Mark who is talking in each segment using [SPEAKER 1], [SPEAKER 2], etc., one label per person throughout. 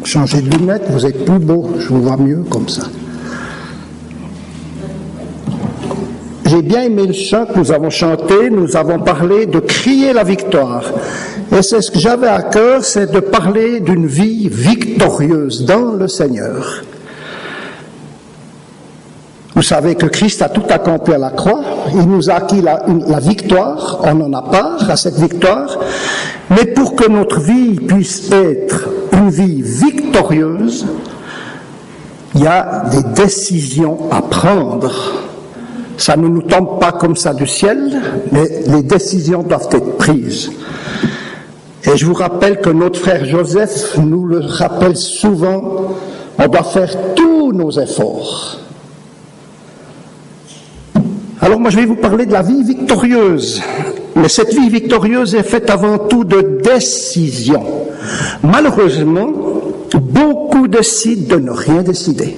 [SPEAKER 1] Changez de lunettes, vous êtes plus beau, je vous vois mieux comme ça. J'ai bien aimé le chant que nous avons chanté, nous avons parlé de crier la victoire. Et c'est ce que j'avais à cœur, c'est de parler d'une vie victorieuse dans le Seigneur. Vous savez que Christ a tout accompli à la croix, il nous a acquis la victoire, on en a part à cette victoire, mais pour que notre vie puisse être une vie victorieuse, il y a des décisions à prendre. Ça ne nous tombe pas comme ça du ciel, mais les décisions doivent être prises. Et je vous rappelle que notre frère Joseph nous le rappelle souvent, on doit faire tous nos efforts. Alors moi je vais vous parler de la vie victorieuse. Mais cette vie victorieuse est faite avant tout de décisions. Malheureusement, beaucoup décident de ne rien décider.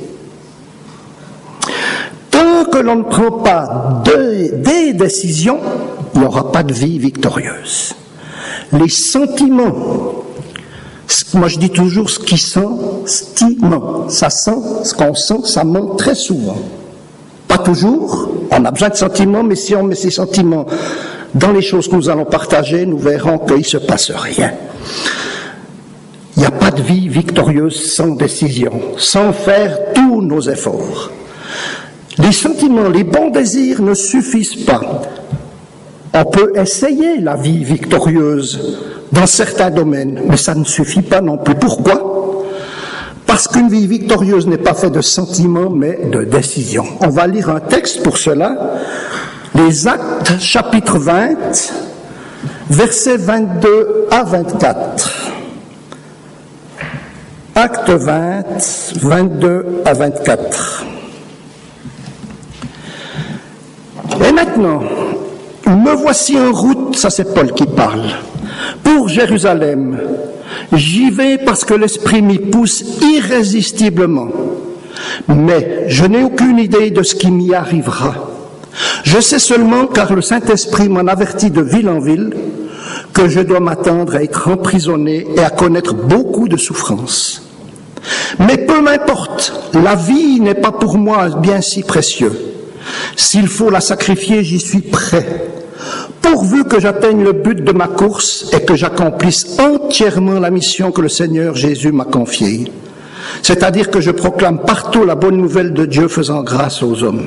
[SPEAKER 1] Tant que l'on ne prend pas des décisions, il n'y aura pas de vie victorieuse. Les sentiments, moi je dis toujours ce qui sent, stiment. Ça sent, ce qu'on sent, ça ment très souvent. Pas toujours, on a besoin de sentiments, mais si on met ces sentiments dans les choses que nous allons partager, nous verrons qu'il ne se passe rien. Il n'y a pas de vie victorieuse sans décision, sans faire tous nos efforts. Les sentiments, les bons désirs ne suffisent pas. On peut essayer la vie victorieuse dans certains domaines, mais ça ne suffit pas non plus. Pourquoi ? Parce qu'une vie victorieuse n'est pas faite de sentiments, mais de décisions. On va lire un texte pour cela. Les Actes, chapitre 20, versets 22 à 24. Acte 20, 22 à 24. Et maintenant, me voici en route, ça c'est Paul qui parle, pour Jérusalem. J'y vais parce que l'Esprit m'y pousse irrésistiblement. Mais je n'ai aucune idée de ce qui m'y arrivera. Je sais seulement, car le Saint-Esprit m'en avertit de ville en ville, que je dois m'attendre à être emprisonné et à connaître beaucoup de souffrances. Mais peu m'importe, la vie n'est pas pour moi un bien si précieux. S'il faut la sacrifier, j'y suis prêt. Pourvu que j'atteigne le but de ma course et que j'accomplisse entièrement la mission que le Seigneur Jésus m'a confiée. C'est-à-dire que je proclame partout la bonne nouvelle de Dieu faisant grâce aux hommes.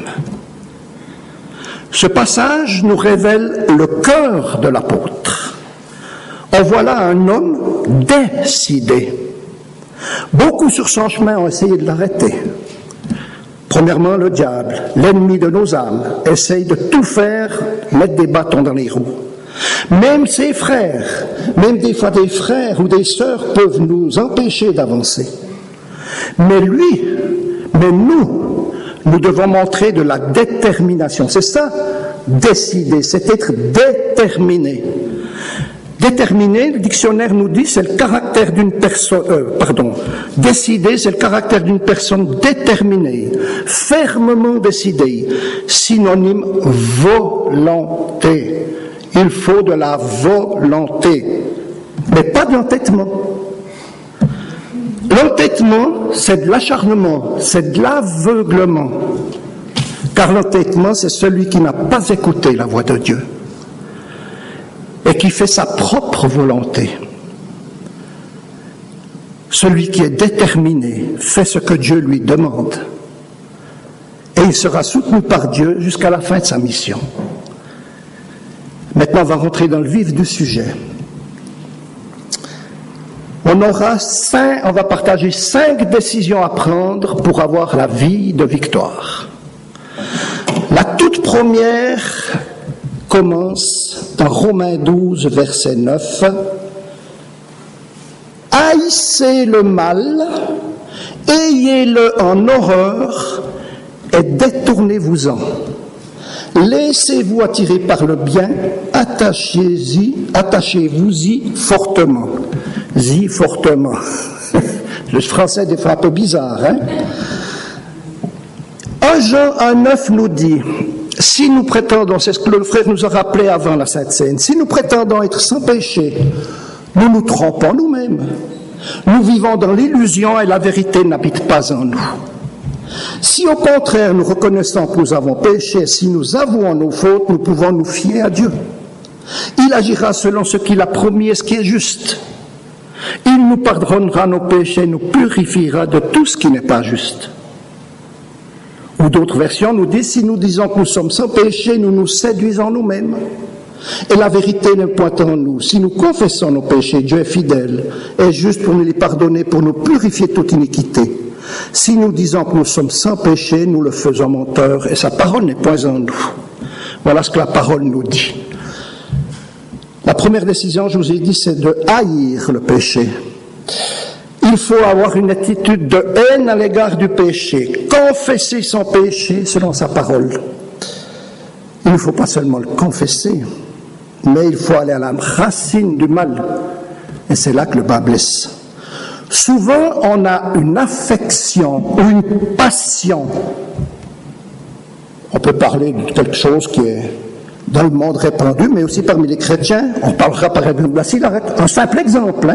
[SPEAKER 1] Ce passage nous révèle le cœur de l'apôtre. En voilà un homme décidé. Beaucoup sur son chemin ont essayé de l'arrêter. Premièrement, le diable, l'ennemi de nos âmes, essaye de tout faire, mettre des bâtons dans les roues. Même ses frères, même des fois des frères ou des sœurs peuvent nous empêcher d'avancer. Mais nous devons montrer de la détermination. C'est ça, décider, c'est être déterminé. Déterminé, le dictionnaire nous dit, c'est le caractère d'une personne, décider, c'est le caractère d'une personne déterminée, fermement décidée, synonyme volonté. Il faut de la volonté, mais pas de l'entêtement. L'entêtement, c'est de l'acharnement, c'est de l'aveuglement, car l'entêtement, c'est celui qui n'a pas écouté la voix de Dieu et qui fait sa propre volonté. Celui qui est déterminé fait ce que Dieu lui demande et il sera soutenu par Dieu jusqu'à la fin de sa mission. Maintenant, on va rentrer dans le vif du sujet. On va partager 5 décisions à prendre pour avoir la vie de victoire. La toute première commence dans Romains 12, verset 9. Haïssez le mal, ayez-le en horreur et détournez-vous-en. Laissez-vous attirer par le bien, attachez-vous-y fortement. Fortement. Le français des fois un peu bizarre, hein? 1 Jean 1,9 nous dit, si nous prétendons, c'est ce que le frère nous a rappelé avant la Sainte Seine, si nous prétendons être sans péché, nous nous trompons nous-mêmes. Nous vivons dans l'illusion et la vérité n'habite pas en nous. Si au contraire nous reconnaissons que nous avons péché, si nous avouons nos fautes, nous pouvons nous fier à Dieu. Il agira selon ce qu'il a promis et ce qui est juste. Il nous pardonnera nos péchés, nous purifiera de tout ce qui n'est pas juste. Ou d'autres versions nous disent, si nous disons que nous sommes sans péché, nous nous séduisons nous-mêmes. Et la vérité n'est point en nous. Si nous confessons nos péchés, Dieu est fidèle et juste pour nous les pardonner, pour nous purifier de toute iniquité. Si nous disons que nous sommes sans péché, nous le faisons menteur et sa parole n'est point en nous. Voilà ce que la parole nous dit. La première décision, je vous ai dit, c'est de haïr le péché. Il faut avoir une attitude de haine à l'égard du péché, confesser son péché selon sa parole. Il ne faut pas seulement le confesser, mais il faut aller à la racine du mal. Et c'est là que le bas blesse. Souvent, on a une affection ou une passion. On peut parler de quelque chose qui est dans le monde répandu, mais aussi parmi les chrétiens. On parlera par exemple de la cigarette. Un simple exemple.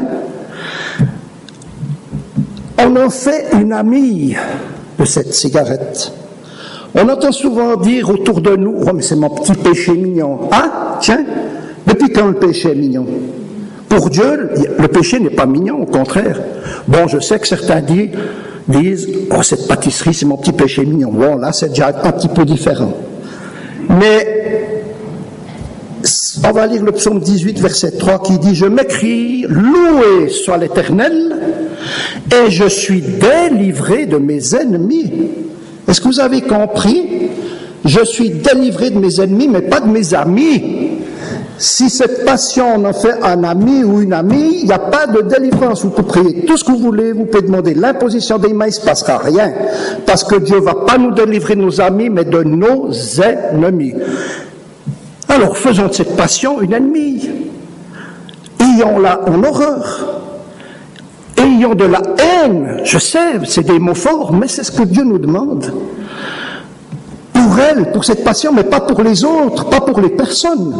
[SPEAKER 1] On en fait une amie de cette cigarette. On entend souvent dire autour de nous, « Oh, mais c'est mon petit péché mignon. » Ah, tiens, depuis quand le péché est mignon? Pour Dieu, le péché n'est pas mignon, au contraire. Bon, je sais que certains disent, « Oh, cette pâtisserie, c'est mon petit péché mignon. » Bon, là, c'est déjà un petit peu différent. Mais, on va lire le psaume 18, verset 3, qui dit, « Je m'écrie, loué soit l'Éternel, et je suis délivré de mes ennemis. » Est-ce que vous avez compris? Je suis délivré de mes ennemis, mais pas de mes amis. Si cette passion en fait un ami ou une amie, il n'y a pas de délivrance. Vous pouvez prier tout ce que vous voulez, vous pouvez demander l'imposition des mains, il ne se passera rien. Parce que Dieu ne va pas nous délivrer de nos amis, mais de nos ennemis. Alors faisons de cette passion une ennemie. Ayons-la en horreur. Ayons de la haine. Je sais, c'est des mots forts, mais c'est ce que Dieu nous demande. Pour elle, pour cette passion, mais pas pour les autres, pas pour les personnes.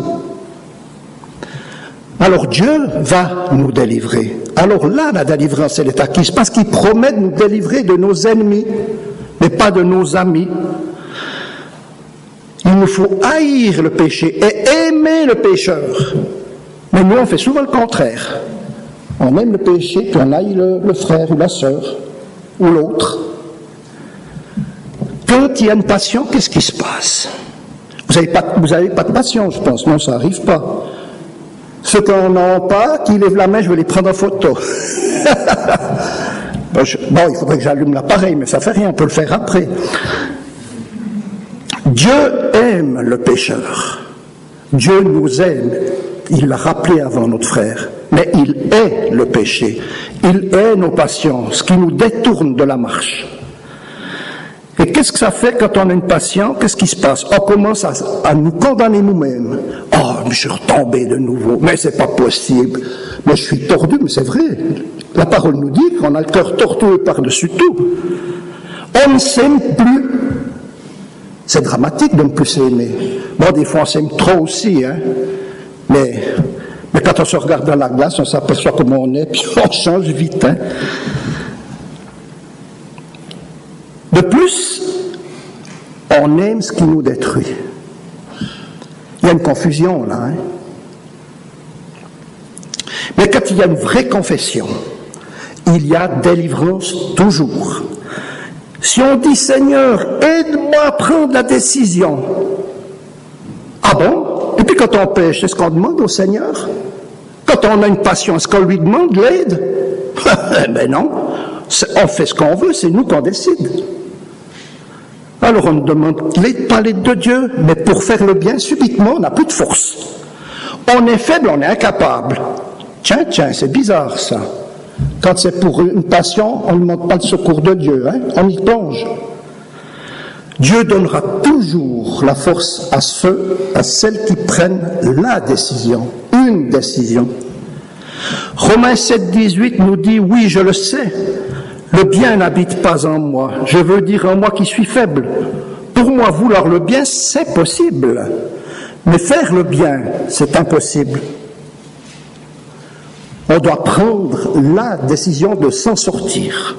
[SPEAKER 1] Alors Dieu va nous délivrer. Alors là, la délivrance, elle est acquise, parce qu'il promet de nous délivrer de nos ennemis, mais pas de nos amis. Il nous faut haïr le péché et aimer le pécheur. Mais nous, on fait souvent le contraire. On aime le péché, puis on haït le frère ou la sœur, ou l'autre. Quand il y a une passion, qu'est-ce qui se passe? Vous n'avez pas de passion, je pense. Non, ça n'arrive pas. Ceux qui n'en ont pas, qui lèvent la main, je vais les prendre en photo. Bon, il faudrait que j'allume l'appareil, mais ça ne fait rien, on peut le faire après. Dieu aime le pécheur. Dieu nous aime. Il l'a rappelé avant notre frère. Mais il hait le péché. Il hait nos passions, ce qui nous détourne de la marche. Et qu'est-ce que ça fait quand on a une passion? Qu'est-ce qui se passe? On commence à nous condamner nous-mêmes. Oh, mais je suis retombé de nouveau. Mais c'est pas possible. Mais je suis tordu, mais c'est vrai. La parole nous dit qu'on a le cœur tortueux par-dessus tout. On ne s'aime plus. C'est dramatique de ne plus s'aimer. Bon, des fois on s'aime trop aussi, hein. Mais quand on se regarde dans la glace, on s'aperçoit comment on est, puis on change vite, hein. De plus, on aime ce qui nous détruit. Il y a une confusion là. Hein? Mais quand il y a une vraie confession, il y a délivrance toujours. Si on dit « Seigneur, aide-moi à prendre la décision », ah bon? Et puis quand on pêche, est-ce qu'on demande au Seigneur? Quand on a une passion, est-ce qu'on lui demande l'aide? Ben non, on fait ce qu'on veut, c'est nous qu'on décide. Alors on ne demande l'aide, pas l'aide de Dieu, mais pour faire le bien, subitement, on n'a plus de force. On est faible, on est incapable. Tiens, c'est bizarre ça. Quand c'est pour une passion, on ne demande pas le secours de Dieu, hein? On y plonge. Dieu donnera toujours la force à celles qui prennent la décision, une décision. Romains 7, 18 nous dit, oui, je le sais, le bien n'habite pas en moi. Je veux dire en moi qui suis faible. Pour moi, vouloir le bien, c'est possible. Mais faire le bien, c'est impossible. On doit prendre la décision de s'en sortir.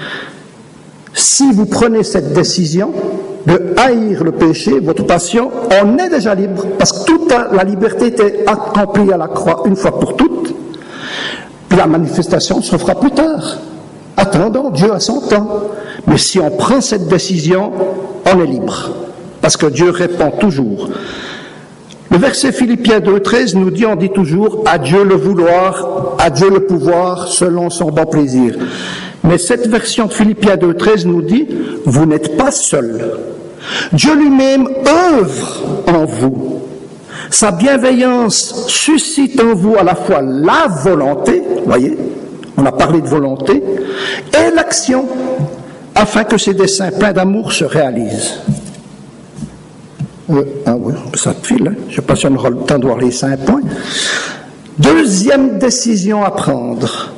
[SPEAKER 1] Si vous prenez cette décision de haïr le péché, votre passion, on est déjà libre, parce que toute la liberté était accomplie à la croix une fois pour toutes. Puis la manifestation se fera plus tard. Attendons, Dieu a son temps. Mais si on prend cette décision, on est libre. Parce que Dieu répond toujours. Le verset Philippiens 2,13 nous dit, on dit toujours, à Dieu le vouloir, à Dieu le pouvoir, selon son bon plaisir. Mais cette version de Philippiens 2,13 nous dit, vous n'êtes pas seul. Dieu lui-même œuvre en vous. Sa bienveillance suscite en vous à la fois la volonté, voyez, on a parlé de volonté, et l'action, afin que ses desseins pleins d'amour se réalisent. Ah oui, ça te file, hein? Je ne sais pas si on aura le temps de voir les 5 points. Deuxième décision à prendre,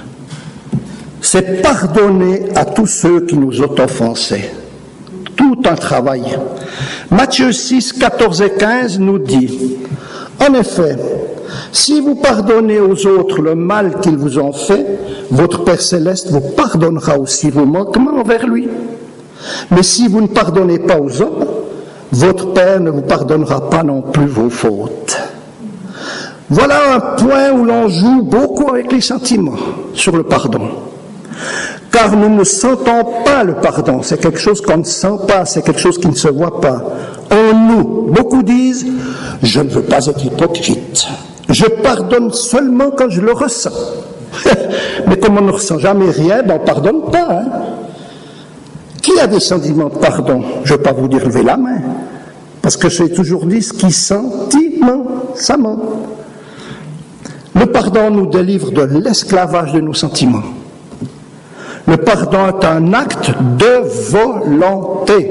[SPEAKER 1] c'est pardonner à tous ceux qui nous ont offensés. Tout un travail. Matthieu 6, 14 et 15 nous dit, en effet, si vous pardonnez aux autres le mal qu'ils vous ont fait, votre Père Céleste vous pardonnera aussi vos manquements envers lui. Mais si vous ne pardonnez pas aux hommes, votre Père ne vous pardonnera pas non plus vos fautes. Voilà un point où l'on joue beaucoup avec les sentiments sur le pardon. Car nous ne sentons pas le pardon, c'est quelque chose qu'on ne sent pas, c'est quelque chose qui ne se voit pas. En nous, beaucoup disent, je ne veux pas être hypocrite. Je pardonne seulement quand je le ressens. Mais comme on ne ressent jamais rien, ben on ne pardonne pas. Hein? Qui a des sentiments de pardon? Je ne vais pas vous dire lever la main. Parce que j'ai toujours dit ce qui sentiment, ça ment. Le pardon nous délivre de l'esclavage de nos sentiments. Le pardon est un acte de volonté.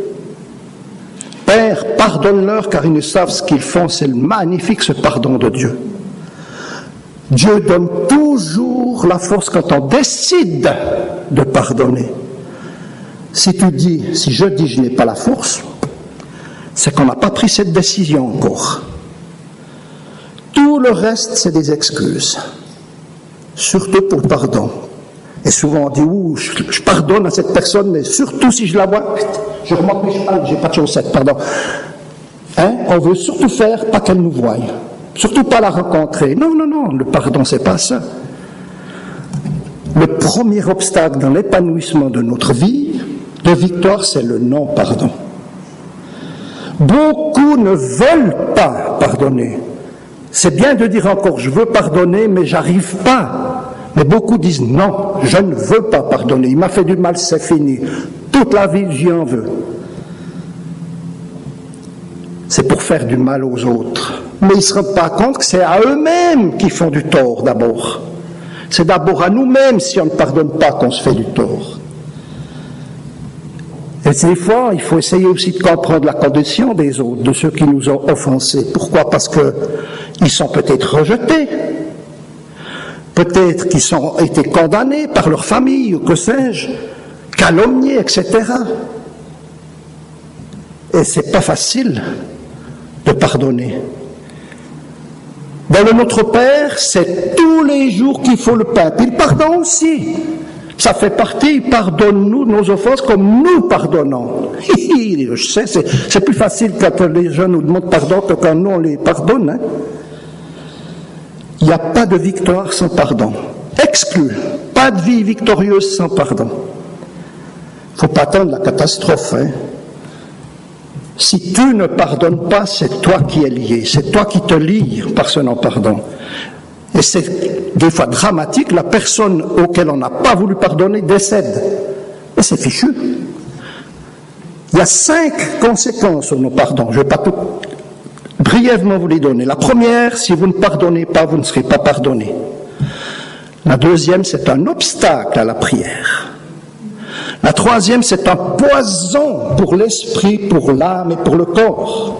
[SPEAKER 1] Père, pardonne-leur car ils ne savent ce qu'ils font. C'est magnifique ce pardon de Dieu. Dieu donne toujours la force quand on décide de pardonner. Si je dis je n'ai pas la force, c'est qu'on n'a pas pris cette décision encore. Tout le reste, c'est des excuses. Surtout pour le pardon. Et souvent on dit, je pardonne à cette personne, mais surtout si je la vois, je remonte mes cheveux, j'ai pas de chaussettes, pardon. Hein? On veut surtout faire, pas qu'elle nous voie. Surtout pas la rencontrer. Non, le pardon, c'est pas ça. Le premier obstacle dans l'épanouissement de notre vie, de victoire, c'est le non-pardon. Beaucoup ne veulent pas pardonner. C'est bien de dire encore, je veux pardonner, mais j'arrive pas. Mais beaucoup disent, non, je ne veux pas pardonner. Il m'a fait du mal, c'est fini. Toute la vie, j'y en veux. C'est pour faire du mal aux autres. Mais ils ne se rendent pas compte que c'est à eux-mêmes qu'ils font du tort d'abord. C'est d'abord à nous-mêmes, si on ne pardonne pas, qu'on se fait du tort. Et des fois, il faut essayer aussi de comprendre la condition des autres, de ceux qui nous ont offensés. Pourquoi? Parce qu'ils sont peut-être rejetés. Peut-être qu'ils ont été condamnés par leur famille, ou que sais-je, calomniés, etc. Et c'est pas facile de pardonner. Dans le Notre Père, c'est tous les jours qu'il faut le pain. Puis le pardon aussi. Ça fait partie, pardonne-nous nos offenses comme nous pardonnons. Je sais, c'est plus facile quand les gens nous demandent pardon que quand nous on les pardonne. Hein. Il n'y a pas de victoire sans pardon. Exclu. Pas de vie victorieuse sans pardon. Il ne faut pas attendre la catastrophe. Hein. Si tu ne pardonnes pas, c'est toi qui es lié. C'est toi qui te lie par ce non-pardon. Et c'est des fois dramatique, la personne auquel on n'a pas voulu pardonner décède. Et c'est fichu. Il y a 5 conséquences sur nos pardons. Je ne vais pas tout brièvement vous les donner. La première, si vous ne pardonnez pas, vous ne serez pas pardonné. La deuxième, c'est un obstacle à la prière. La troisième, c'est un poison pour l'esprit, pour l'âme et pour le corps.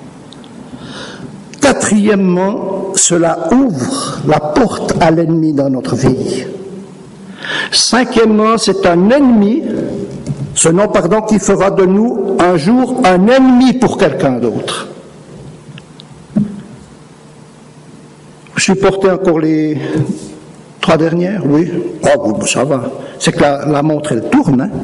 [SPEAKER 1] Quatrièmement, cela ouvre la porte à l'ennemi dans notre vie. Cinquièmement, c'est un ennemi, ce non-pardon qui fera de nous un jour un ennemi pour quelqu'un d'autre. supportez encore les 3 dernières, oui. Ah oui, ça va. C'est que la montre, elle tourne. Hein.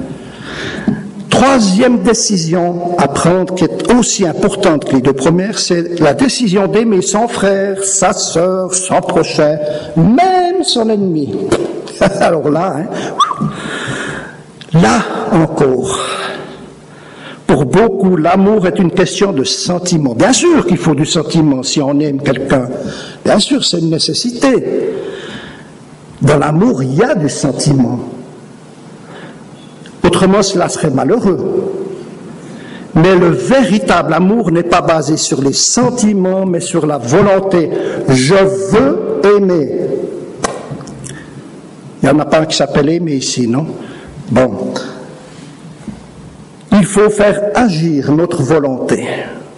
[SPEAKER 1] 3e décision à prendre, qui est aussi importante que les 2 premières, c'est la décision d'aimer son frère, sa sœur, son prochain, même son ennemi. Alors là, hein, là encore, pour beaucoup, l'amour est une question de sentiment. Bien sûr qu'il faut du sentiment si on aime quelqu'un. Bien sûr, c'est une nécessité. Dans l'amour, il y a du sentiment. Autrement, cela serait malheureux. Mais le véritable amour n'est pas basé sur les sentiments, mais sur la volonté. Je veux aimer. Il n'y en a pas un qui s'appelle aimer ici, non? Bon. Il faut faire agir notre volonté.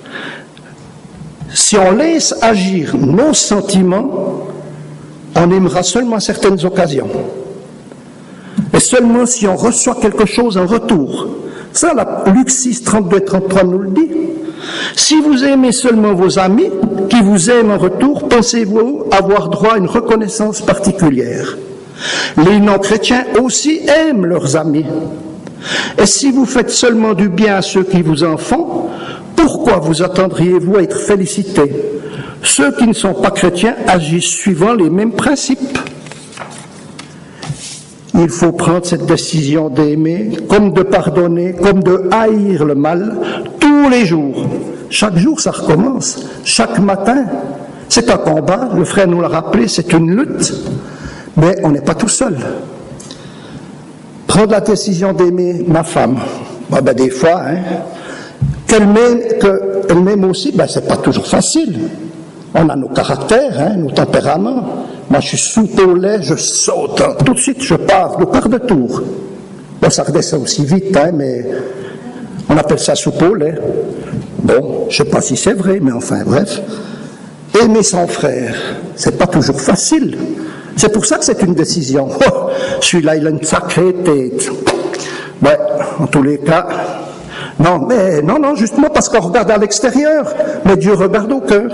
[SPEAKER 1] Si on laisse agir nos sentiments, on aimera seulement à certaines occasions. Et seulement si on reçoit quelque chose en retour. Ça, Luc 6, 32 et 33 nous le dit. Si vous aimez seulement vos amis, qui vous aiment en retour, pensez-vous avoir droit à une reconnaissance particulière? Les non-chrétiens aussi aiment leurs amis. Et si vous faites seulement du bien à ceux qui vous en font, pourquoi vous attendriez-vous à être félicités? Ceux qui ne sont pas chrétiens agissent suivant les mêmes principes. Il faut prendre cette décision d'aimer, comme de pardonner, comme de haïr le mal, tous les jours. Chaque jour, ça recommence. Chaque matin, c'est un combat. Le frère nous l'a rappelé, c'est une lutte. Mais on n'est pas tout seul. Prendre la décision d'aimer ma femme. Ben, des fois, hein, qu'elle m'aime aussi, ben, c'est pas toujours facile. On a nos caractères, hein, nos tempéraments. Moi, je suis soupe au lait, je saute. Hein. Tout de suite, je pars de tour. Bon, ça redescend aussi vite, hein, mais on appelle ça soupe au lait. Bon, je ne sais pas si c'est vrai, mais enfin, bref. Aimer son frère, c'est pas toujours facile. C'est pour ça que c'est une décision. Oh, celui-là, il a une sacrée tête. Ouais, en tous les cas. Non, justement parce qu'on regarde à l'extérieur, mais Dieu regarde au cœur.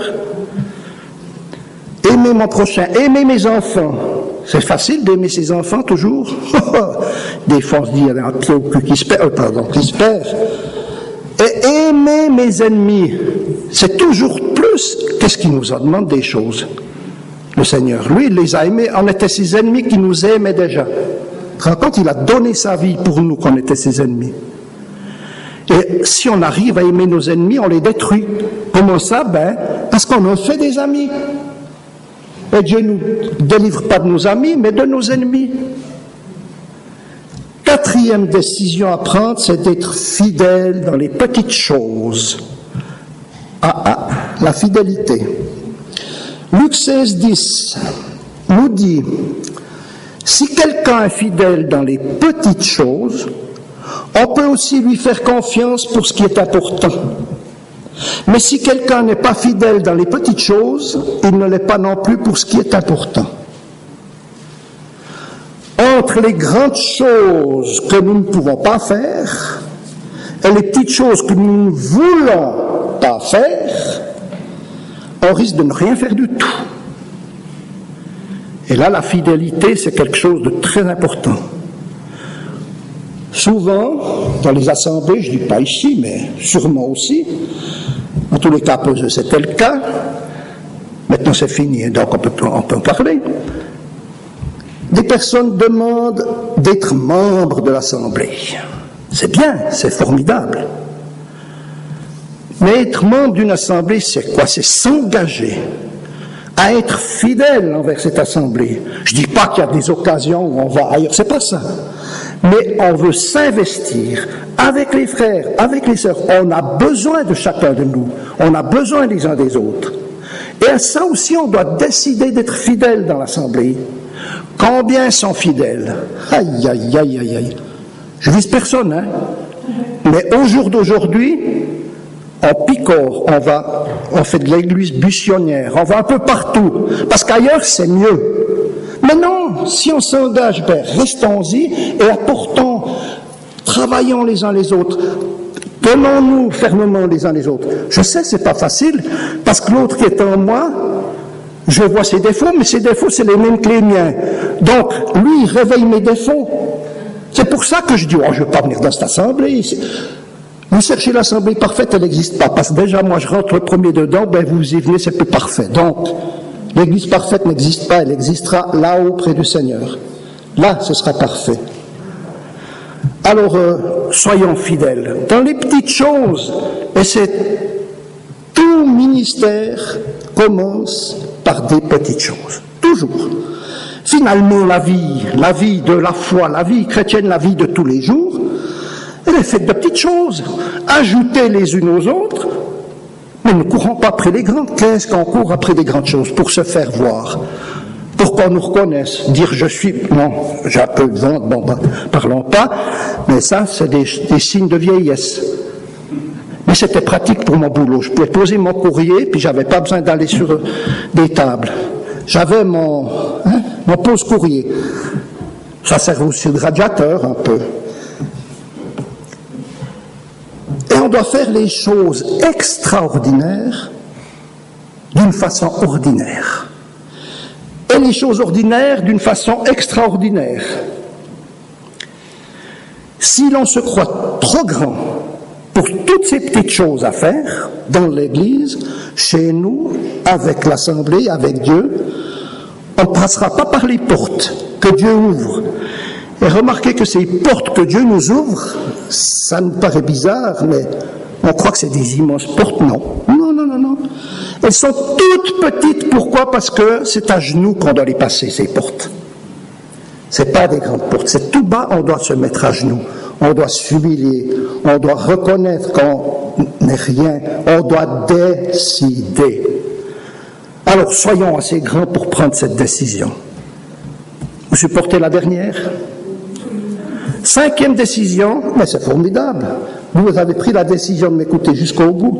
[SPEAKER 1] Aimer mon prochain, aimer mes enfants. C'est facile d'aimer ses enfants toujours. Des fois on se dit il y a un pied au cul qui se perd. Et aimer mes ennemis, c'est toujours plus. Qu'est-ce qu'il nous en demande des choses? Le Seigneur, lui, il les a aimés. On était ses ennemis qui nous aimaient déjà. Quand il a donné sa vie pour nous, qu'on était ses ennemis. Et si on arrive à aimer nos ennemis, on les détruit. Comment ça? Ben, parce qu'on en fait des amis. Et Dieu ne nous délivre pas de nos amis, mais de nos ennemis. 4e décision à prendre, c'est d'être fidèle dans les petites choses. La fidélité. Luc 16, 10 nous dit, si quelqu'un est fidèle dans les petites choses, on peut aussi lui faire confiance pour ce qui est important. Mais si quelqu'un n'est pas fidèle dans les petites choses, il ne l'est pas non plus pour ce qui est important. Entre les grandes choses que nous ne pouvons pas faire et les petites choses que nous ne voulons pas faire, on risque de ne rien faire du tout. Et là, la fidélité, c'est quelque chose de très important. Souvent, dans les assemblées, je ne dis pas ici, mais sûrement aussi, en tous les cas, c'était le cas. Maintenant, c'est fini, donc on peut en parler. Des personnes demandent d'être membres de l'assemblée. C'est bien, c'est formidable. Mais être membre d'une assemblée, c'est quoi? C'est s'engager à être fidèle envers cette assemblée. Je ne dis pas qu'il y a des occasions où on va ailleurs, c'est pas ça. Mais on veut s'investir avec les frères, avec les sœurs. On a besoin de chacun de nous. On a besoin les uns des autres. Et à ça aussi, on doit décider d'être fidèle dans l'assemblée. Combien sont fidèles? Aïe, aïe, aïe, aïe, aïe. Je vise personne, hein. Mais au jour d'aujourd'hui, on picore, on fait de l'église buissonnière, on va un peu partout. Parce qu'ailleurs, c'est mieux. Mais non, si on s'engage, ben, restons-y et apportons, travaillons les uns les autres, tenons-nous fermement les uns les autres. Je sais, c'est pas facile, parce que l'autre qui est en moi, Je vois ses défauts, mais ses défauts, c'est les mêmes que les miens. Donc, lui, il réveille mes défauts. C'est pour ça que je dis, oh, je ne vais pas venir dans cette assemblée. Vous cherchez l'assemblée parfaite, elle n'existe pas. Parce que déjà, moi, je rentre le premier dedans, ben vous y venez, c'est plus parfait. Donc, l'église parfaite n'existe pas, elle existera là-haut près du Seigneur. Là, ce sera parfait. Alors, soyons fidèles. Dans les petites choses, et c'est tout ministère commence par des petites choses. Toujours. Finalement, la vie de la foi, la vie chrétienne, la vie de tous les jours, elle est faite de petites choses, ajoutées les unes aux autres, mais ne courons pas après les grandes. Qu'est-ce qu'on court après des grandes choses? Pour se faire voir, pour qu'on nous reconnaisse, dire je suis... Non, j'ai un peu de vente, bon, ben, parlons pas, mais ça, c'est des signes de vieillesse. Mais c'était pratique pour mon boulot. Je pouvais poser mon courrier, puis j'avais pas besoin d'aller sur des tables. J'avais mon pose-courrier. Ça sert aussi de radiateur, un peu. Et on doit faire les choses extraordinaires d'une façon ordinaire. Et les choses ordinaires d'une façon extraordinaire. Si l'on se croit trop grand pour toutes ces petites choses à faire dans l'Église, chez nous, avec l'Assemblée, avec Dieu, on ne passera pas par les portes que Dieu ouvre. Et remarquez que ces portes que Dieu nous ouvre, ça nous paraît bizarre, mais on croit que c'est des immenses portes. Non. Elles sont toutes petites. Pourquoi? Parce que c'est à genoux qu'on doit les passer, ces portes. C'est pas des grandes portes. C'est tout bas, on doit se mettre à genoux. On doit s'humilier. On doit reconnaître qu'on n'est rien. On doit décider. Alors, soyons assez grands pour prendre cette décision. Vous supportez la dernière? 5e décision, mais c'est formidable. Vous avez pris la décision de m'écouter jusqu'au bout.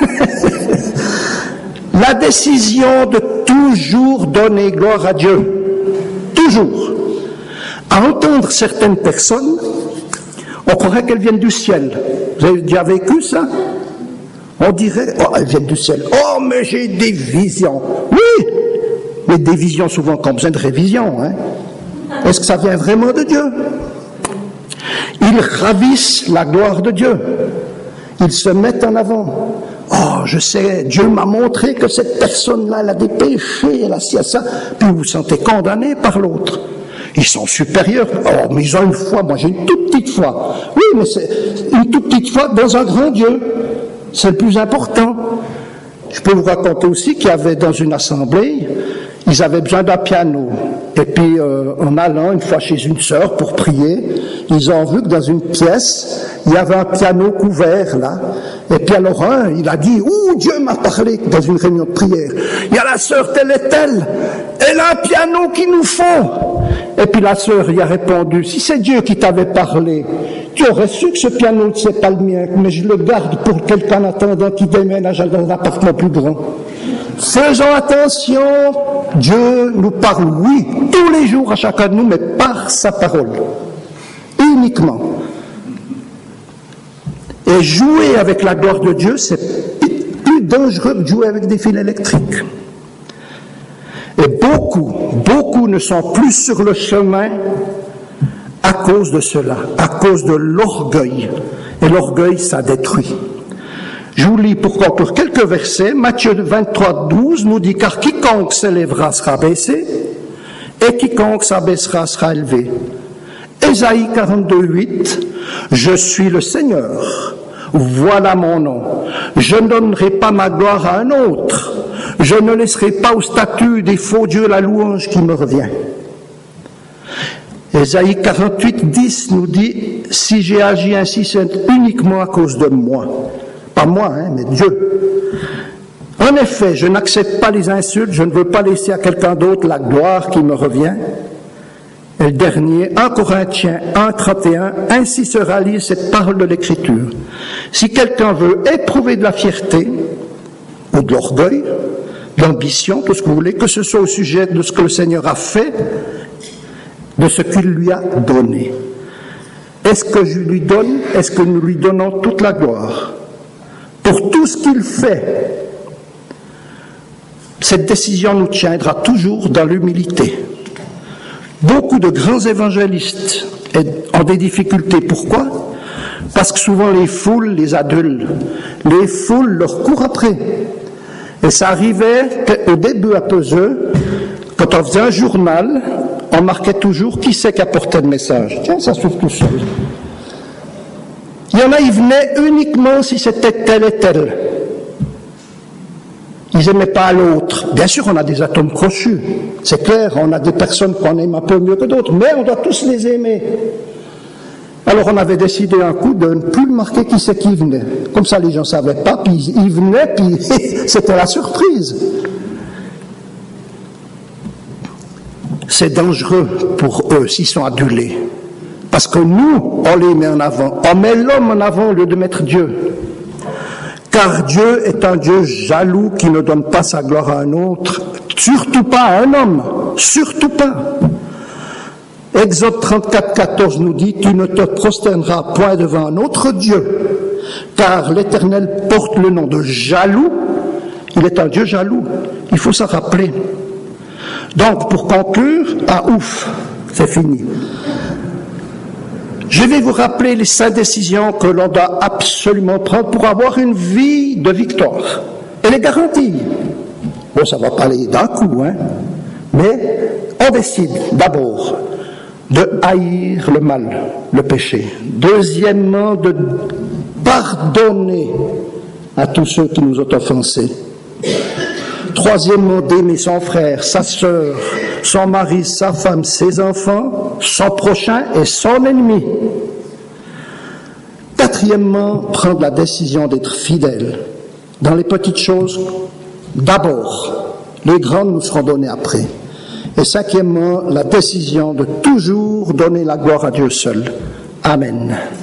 [SPEAKER 1] La décision de toujours donner gloire à Dieu. Toujours. À entendre certaines personnes, on croirait qu'elles viennent du ciel. Vous avez déjà vécu ça? On dirait, oh, elles viennent du ciel. Oh, mais j'ai des visions. Oui, mais des visions souvent qui ont besoin de révision. Hein? Est-ce que ça vient vraiment de Dieu? Ils ravissent la gloire de Dieu. Ils se mettent en avant. Oh, je sais, Dieu m'a montré que cette personne-là, elle a des péchés, elle a ci, ça. Puis vous vous sentez condamné par l'autre. Ils sont supérieurs. Oh, mais ils ont une foi. Moi, j'ai une toute petite foi. Oui, mais c'est une toute petite foi dans un grand Dieu. C'est le plus important. Je peux vous raconter aussi qu'il y avait dans une assemblée, ils avaient besoin d'un piano. Et puis, en allant une fois chez une sœur pour prier, ils ont vu que dans une pièce, il y avait un piano couvert, là. Et puis alors, il a dit, Dieu m'a parlé dans une réunion de prière. Il y a la sœur telle et telle. Elle a un piano qu'il nous faut. Et puis la sœur y a répondu, si c'est Dieu qui t'avait parlé, tu aurais su que ce piano, c'est pas le mien, mais je le garde pour quelqu'un en attendant qu'il déménage dans un appartement plus grand. Faisons attention, Dieu nous parle, oui, tous les jours à chacun de nous, mais par sa parole. Uniquement. Et jouer avec la gloire de Dieu, c'est plus dangereux que jouer avec des fils électriques. Et beaucoup ne sont plus sur le chemin à cause de cela, à cause de l'orgueil. Et l'orgueil, ça détruit. Je vous lis pour conclure quelques versets. Matthieu 23, 12 nous dit, car quiconque s'élèvera sera baissé, et quiconque s'abaissera sera élevé. Ésaïe 42, 8, je suis le Seigneur, voilà mon nom. Je ne donnerai pas ma gloire à un autre. Je ne laisserai pas au statut des faux dieux la louange qui me revient. Ésaïe 48, 10 nous dit, si j'ai agi ainsi, c'est uniquement à cause de moi. Pas moi, mais Dieu. En effet, je n'accepte pas les insultes, je ne veux pas laisser à quelqu'un d'autre la gloire qui me revient. Et le dernier, 1 Corinthiens 1, 31, ainsi se rallie cette parole de l'Écriture. Si quelqu'un veut éprouver de la fierté, ou de l'orgueil, de l'ambition, tout ce que vous voulez, que ce soit au sujet de ce que le Seigneur a fait, de ce qu'il lui a donné. Est-ce que je lui donne, est-ce que nous lui donnons toute la gloire pour tout ce qu'il fait? Cette décision nous tiendra toujours dans l'humilité. Beaucoup de grands évangélistes ont des difficultés. Pourquoi? Parce que souvent les foules les adulent. Les foules leur courent après. Et ça arrivait au début à Peseux, quand on faisait un journal, on marquait toujours qui c'est qui apportait le message. Tiens, ça suit tout seul. Il y en a, ils venaient uniquement si c'était tel et tel. Ils n'aimaient pas l'autre. Bien sûr, on a des atomes crochus. C'est clair, on a des personnes qu'on aime un peu mieux que d'autres, mais on doit tous les aimer. Alors on avait décidé un coup de ne plus marquer qui c'est qui venait. Comme ça, les gens ne savaient pas, puis ils venaient, puis c'était la surprise. C'est dangereux pour eux s'ils sont adulés. Parce que nous, on les met en avant. On met l'homme en avant au lieu de mettre Dieu. Car Dieu est un Dieu jaloux qui ne donne pas sa gloire à un autre, surtout pas à un homme, surtout pas. Exode 34, 14 nous dit « Tu ne te prosterneras point devant un autre Dieu, car l'Éternel porte le nom de jaloux, il est un Dieu jaloux. » Il faut s'en rappeler. Donc, pour conclure, ouf, c'est fini. Je vais vous rappeler les 5 décisions que l'on doit absolument prendre pour avoir une vie de victoire. Elle est garantie. Bon, ça ne va pas aller d'un coup, hein. Mais on décide d'abord de haïr le mal, le péché. Deuxièmement, de pardonner à tous ceux qui nous ont offensés. Troisièmement, d'aimer son frère, sa sœur, son mari, sa femme, ses enfants, son prochain et son ennemi. Quatrièmement, prendre la décision d'être fidèle dans les petites choses d'abord. Les grandes nous seront données après. Et cinquièmement, la décision de toujours donner la gloire à Dieu seul. Amen.